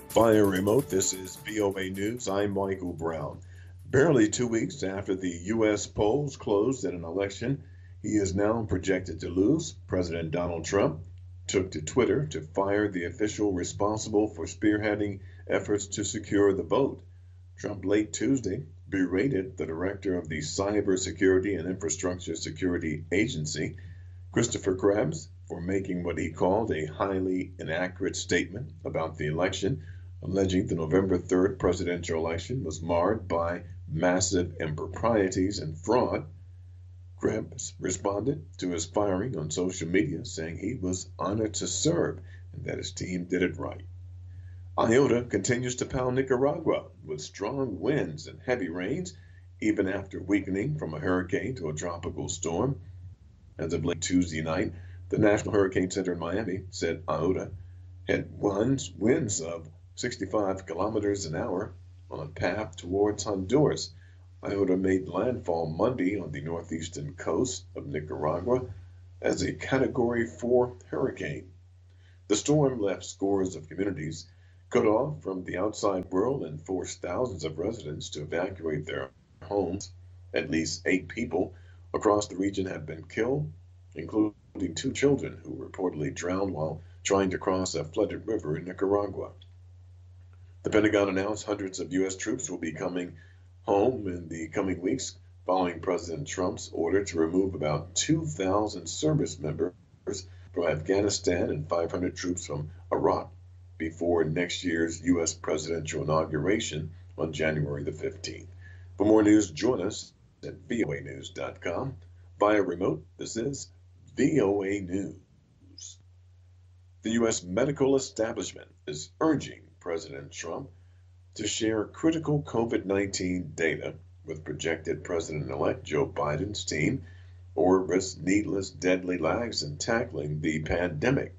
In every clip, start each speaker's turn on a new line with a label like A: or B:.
A: Via remote, this is VOA News. I'm Michael Brown. Barely 2 weeks after the U.S. polls closed in an election he is now projected to lose, President Donald Trump took to Twitter to fire the official responsible for spearheading efforts to secure the vote. Trump late Tuesday berated the director of the Cybersecurity and Infrastructure Security Agency, Christopher Krebs, for making what he called a highly inaccurate statement about the election, alleging the November 3rd presidential election was marred by massive improprieties and fraud. Krebs responded to his firing on social media, saying he was honored to serve and that his team did it right. Iota continues to pound Nicaragua with strong winds and heavy rains, even after weakening from a hurricane to a tropical storm. As of late Tuesday night, the National Hurricane Center in Miami said Iota had winds of 65 kilometers an hour on a path towards Honduras. Iota made landfall Monday on the northeastern coast of Nicaragua as a Category 4 hurricane. The storm left scores of communities cut off from the outside world and forced thousands of residents to evacuate their homes. At least 8 people across the region have been killed, including 2 children who reportedly drowned while trying to cross a flooded river in Nicaragua. The Pentagon announced hundreds of U.S. troops will be coming home in the coming weeks following President Trump's order to remove about 2,000 service members from Afghanistan and 500 troops from Iraq before next year's U.S. presidential inauguration on January the 15th. For more news, join us at voanews.com. Via remote, this is VOA News. The U.S. medical establishment is urging President Trump to share critical COVID-19 data with projected President-elect Joe Biden's team or risk needless deadly lags in tackling the pandemic.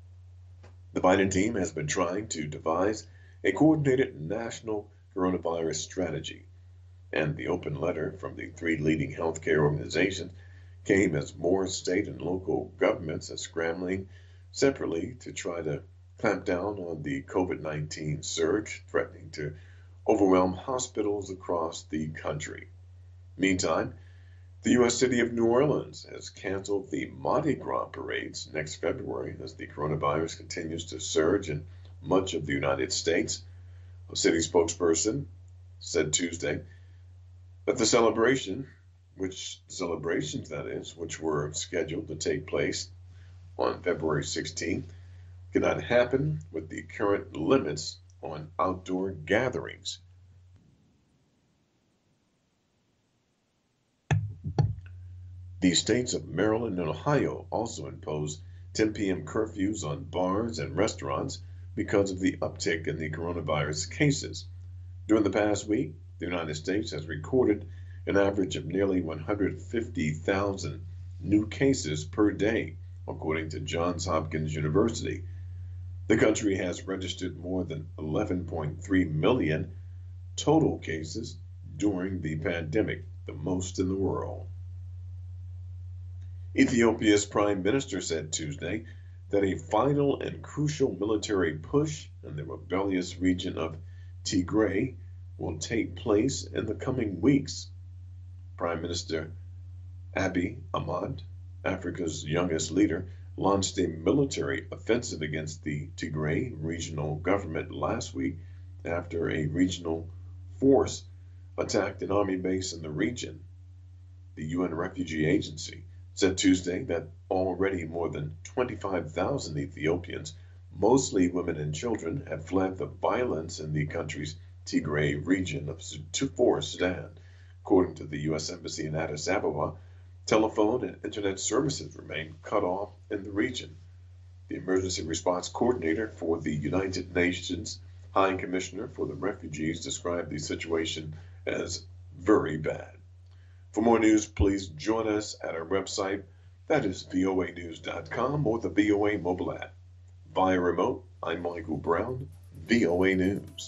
A: The Biden team has been trying to devise a coordinated national coronavirus strategy, and the open letter from the 3 leading healthcare organizations came as more state and local governments are scrambling separately to try to clamp down on the COVID-19 surge, threatening to overwhelm hospitals across the country. Meantime, the U.S. city of New Orleans has canceled the Mardi Gras parades next February as the coronavirus continues to surge in much of the United States. A city spokesperson said Tuesday that the celebrations, which were scheduled to take place on February 16th, cannot happen with the current limits on outdoor gatherings. The states of Maryland and Ohio also imposed 10 p.m. curfews on bars and restaurants because of the uptick in the coronavirus cases. During the past week, the United States has recorded an average of nearly 150,000 new cases per day, according to Johns Hopkins University. The country has registered more than 11.3 million total cases during the pandemic, the most in the world. Ethiopia's prime minister said Tuesday that a final and crucial military push in the rebellious region of Tigray will take place in the coming weeks. Prime Minister Abiy Ahmed, Africa's youngest leader, launched a military offensive against the Tigray regional government last week after a regional force attacked an army base in the region. The UN Refugee Agency said Tuesday that already more than 25,000 Ethiopians, mostly women and children, have fled the violence in the country's Tigray region of Sudan. According to the U.S. Embassy in Addis Ababa, telephone and internet services remain cut off in the region. The emergency response coordinator for the United Nations High Commissioner for the Refugees described the situation as very bad. For more news, please join us at our website, that is voanews.com, or the VOA mobile app. Via remote, I'm Michael Brown, VOA News.